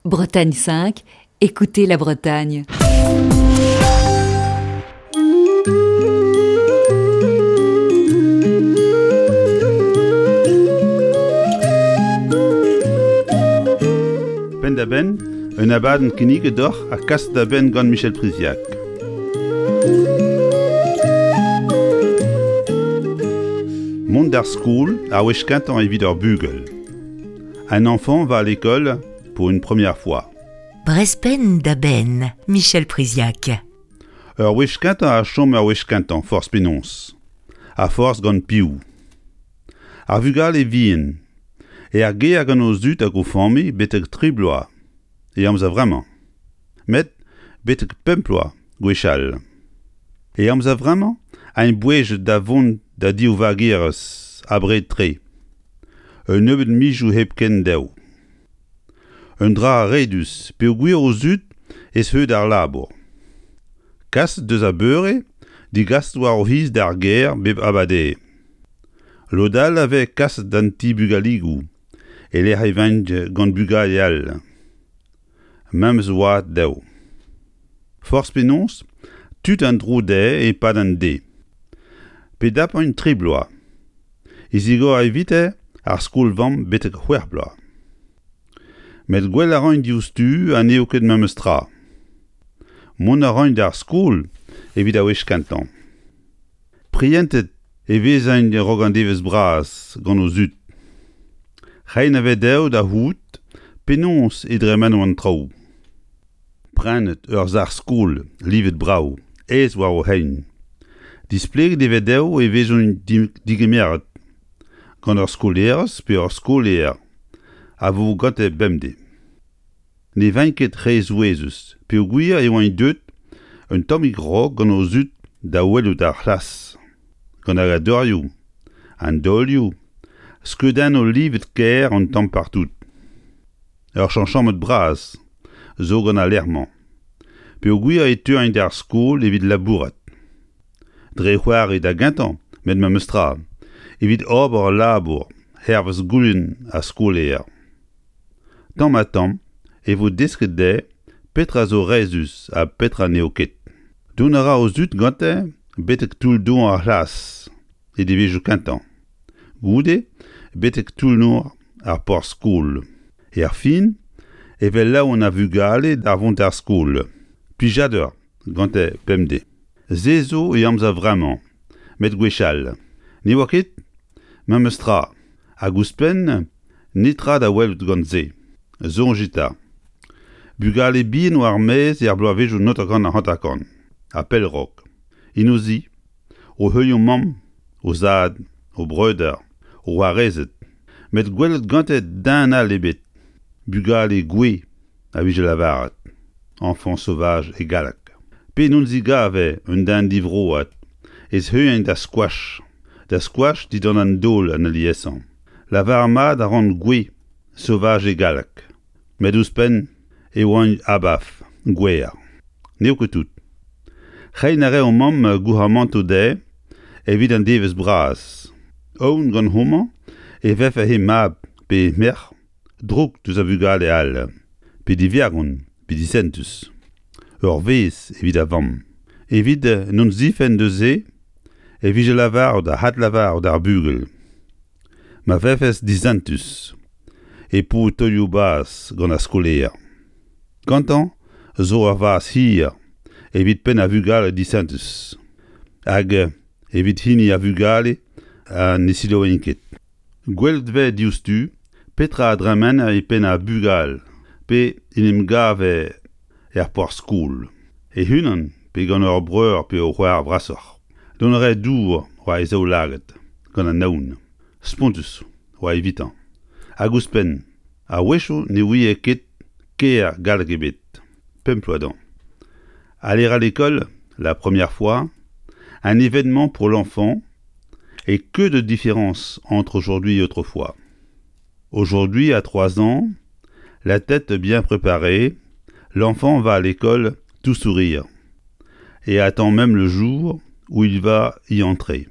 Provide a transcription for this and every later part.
Bretagne 5, écoutez la Bretagne. Ben da ben, un abaden kinnig d'or a kast da ben gant Michel Priziac. Mont d'ar school a wech kantan evit ur bugel. Un enfant va à l'école pour une première fois. Brespen da ben, Michel Priziac. Ur wech kantan a chom ur wech kantan, force penons. A force gant piou. Ar vugal e vien. E ar ge a gant o zut hag o fammi betek tri bloaz. E amza vremañ. Met betek pemp bloaz, gwechal. E amza vremañ a un bouej da vont da di o vagirez abred tre. Un nebeud mijou heb ken daou. Un dra a redus, pe o gwir o zut ez heud ar labour. Kast deus a beure, di gast war o hiz d'ar ger bep abade. Lodal ave kast d'an ti bugaligou, e l'er evanj gant bugal al. Mem zoat daou. Force penons, tut an dro de e pad an de. Pe dap an tri bloaz. Izigo a evite ar skoul vamm betek c'hwer bloaz. Met gwell a roin diouztu a neo ket memes tra. Mon a roin d'ar skoul evit a wech kantan. Prientet e vez ein rog an devez bras gant o zut. Rein ave deo da hout, penons e dreman o an traoù. Prenet ur zar skoul, livet brau, ez war o hein. Displeg deve deo e vezon digemeret, gant ur skolerez pe ur skoler, a vo gant e bemde. Ne vainket re zouezus, pe o gwir e oan deut, un tammig rog gant o zut da ouelout ar c'hlas. Gant a dorioù, an dolioù, skeudenn o livet ker an tamm partout. Ur chanchammet bras, zo gant a lerman. Pe o gwir e teuñ d'ar skol evit labourat. Dre c'hoar e da gantan, met ma meustra, evit ober labour, hervez goulenn a skoler. Tamm a tamm, e vo desket de, petra zo rezus a petra neoket. Don a ra o zut gante, betek toul don ar c'hlas, e devejo kantan. Goude, betek toul nor ar por skol. E ar fin, evel la on a vugale d'ar vont ar skol. Pijader, gante pemde. Zezo e amza vremañ, met gwechal. Ne oa ket, ma meustra, a gouspen, netra da welout gant ze. Zonjita. Bugale bien war mez e ar bloaz vejo notakan a hantakan. A pelrok. Inozi. O heuio mam. O zad. O breuder. O warezet. Met gwelet gantet dan al ebet. Bugale gwe. A vije lavaret. Enfant sauvage e galak. Pe non ziga ave un dan divroat. Ez heuien da squash. Da squash dit an an dol an aliesan. Lavar mad a ran gwe. Sauvage e galak. Met ouspen e oan abaf, gwer. Neo ket tout. Rein a re o mam gouhamant o de, evit an devez bras. Oun gant homan, e vef a he mab, pe mer, drog deus a vugal e al. Pe di viagon, pe di sentus. Ur vez evit a vamm. Evit non zifen de ze, e vije lavar da hat lavar d'ar bugel. Ma vefes di sentus. E pou tolioù bas gant a skoler. Kantan, zo ar vaz hir, evit pen a vugale disentus. Hag evit hini a vugale a nesilo enket. Gwell dve diouztu, petra a dremen e pen a bugal, pe inem gave er por skoul. E hunan, pe gant ur breur pe o c'hoar vrasor. Don re dour oa e zao laget, gant a naoun. Spontus, oa evitan. Aguspen, a wecho ne ouie ket ker galak ebet, pemploadan. Aller à l'école, la première fois, un événement pour l'enfant, et que de différence entre aujourd'hui et autrefois. Aujourd'hui, à 3 ans, la tête bien préparée, l'enfant va à l'école tout sourire, et attend même le jour où il va y entrer.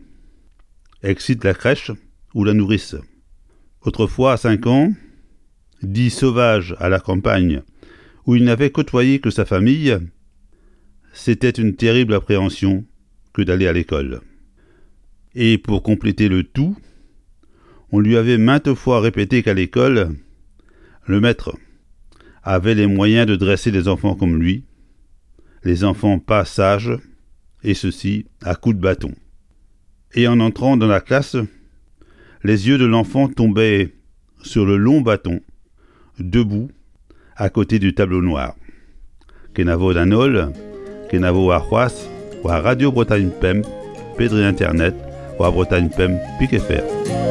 Excite la crèche ou la nourrice. Autrefois, à 5 ans, dit sauvage à la campagne, où il n'avait côtoyé que sa famille, c'était une terrible appréhension que d'aller à l'école. Et pour compléter le tout, on lui avait maintes fois répété qu'à l'école, le maître avait les moyens de dresser des enfants comme lui, les enfants pas sages, et ceci à coups de bâton. Et en entrant dans la classe, les yeux de l'enfant tombaient sur le long bâton, debout, à côté du tableau noir. Kenavo Danol, Kenavo Arhuas, ou à Radio Bretagne Pem, Pédri Internet, ou à Bretagne Pem, Piquet-Fer.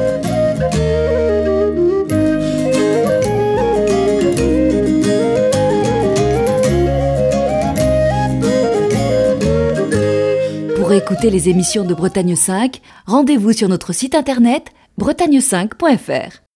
Pour écouter les émissions de Bretagne 5, rendez-vous sur notre site internet bretagne5.fr.